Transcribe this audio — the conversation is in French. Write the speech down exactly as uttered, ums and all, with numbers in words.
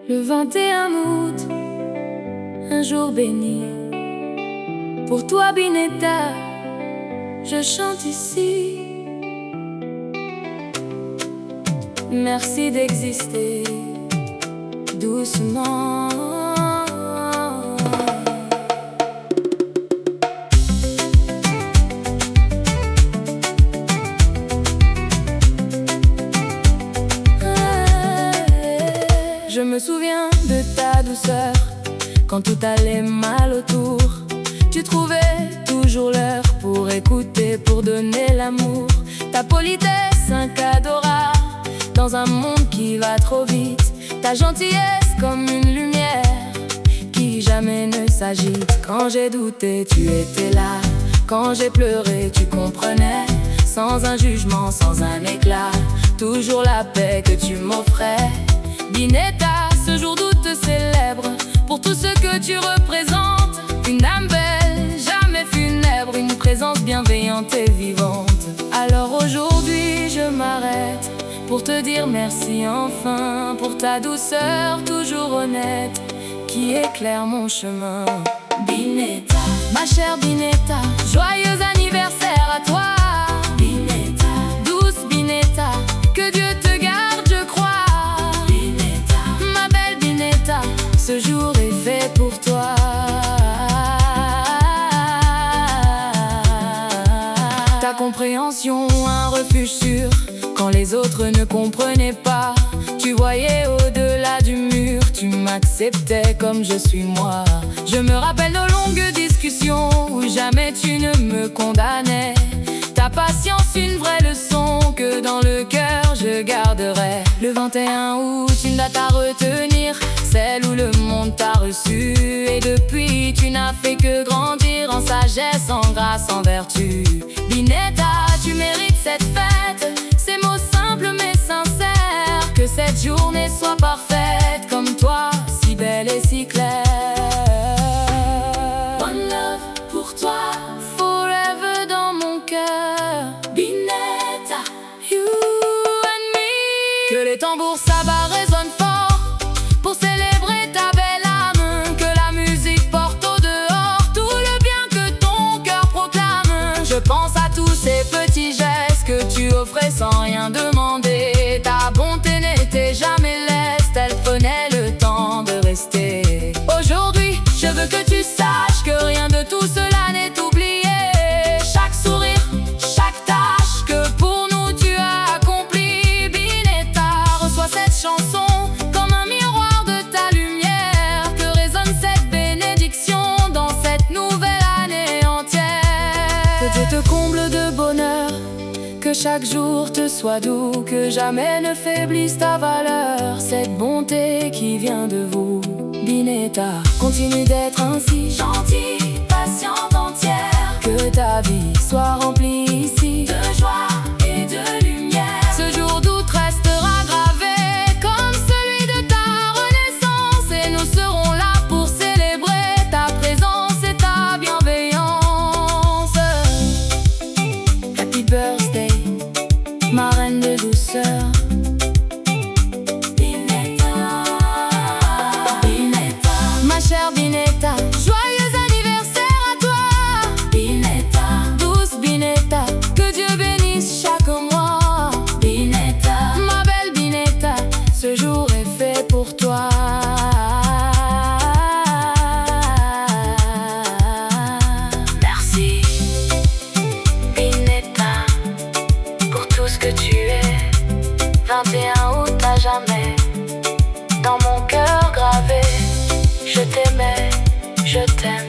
Le vingt et un août, un jour béni. Pour toi, Bineta, je chante ici. Merci d'exister doucement. Je me souviens de ta douceur quand tout allait mal autour. Tu trouvais toujours l'heure pour écouter, pour donner l'amour. Ta politesse, un cadeau rare dans un monde qui va trop vite. Ta gentillesse comme une lumière qui jamais ne s'agite. Quand j'ai douté, tu étais là. Quand j'ai pleuré, tu comprenais. Sans un jugement, sans un éclat. Toujours la paix que tu m'offrais. Bineta, ce jour d'août te célèbre pour tout ce que tu représentes. Une âme belle, jamais funèbre, une présence bienveillante et vivante. Alors aujourd'hui je m'arrête pour te dire merci enfin, pour ta douceur toujours honnête qui éclaire mon chemin. Bineta, ma chère Bineta, joyeux anniversaire à toi. Bineta, douce Bineta, que Dieu te garde, je crois. Bineta, ma belle Bineta, ce jour est fait pour toi. Ta compréhension, un refuge sûr quand les autres ne comprenaient pas. Tu voyais au-delà du mur, tu m'acceptais comme je suis moi. Je me rappelle nos longues discussions où jamais tu ne me condamnais. Ta patience, une vraie leçon que dans le cœur je garderai. Le vingt et un août, une date à retenir, celle où le monde t'a reçu. Et depuis tu n'as fait que grandir en sagesse, en grâce, en vertu. Bineta, tu mérites cette fête, ces mots simples mais sincères. Que cette journée soit parfaite comme toi, si belle et si claire. One love pour toi, forever dans mon cœur. Bineta, you and me. Que les tambours sabbats résonnent fort pour célébrer ta belle âme. Que la musique porte au dehors tout le bien que ton cœur proclame. Je pense à tous ces petits gestes que tu offrais sans rien demander. Ta bonté n'était jamais leste, elle prenait le temps de rester. Aujourd'hui, je veux que tu saches que rien de tout cela n'est oublié. Chaque sourire, chaque tâche que pour nous tu as accompli. Bineta, reçois cette chanson comme un miroir de ta lumière. Que résonne cette bénédiction dans cette nouvelle année entière. Que Dieu te comble de bonheur, que chaque jour te soit doux, que jamais ne faiblisse ta valeur. Cette bonté qui vient de vous, Bineta, continue d'être ainsi gentille, patiente, entière. Que ta vie soit remplie ici de joie et de lumière. Ce jour d'août restera gravé comme celui de ta renaissance. Et nous serons là pour célébrer ta présence et ta bienveillance. Happy birthday, ma reine de douceur. Bineta, Bineta, ma chère Bineta, joyeux anniversaire à toi. Bineta, douce Bineta, que Dieu bénisse chaque mois. Bineta, ma belle Bineta, ce jour est fait pour toi. Merci Bineta pour tout ce que tu es. vingt et un août à jamais dans mon cœur gravé. Je t'aimais, je t'aime.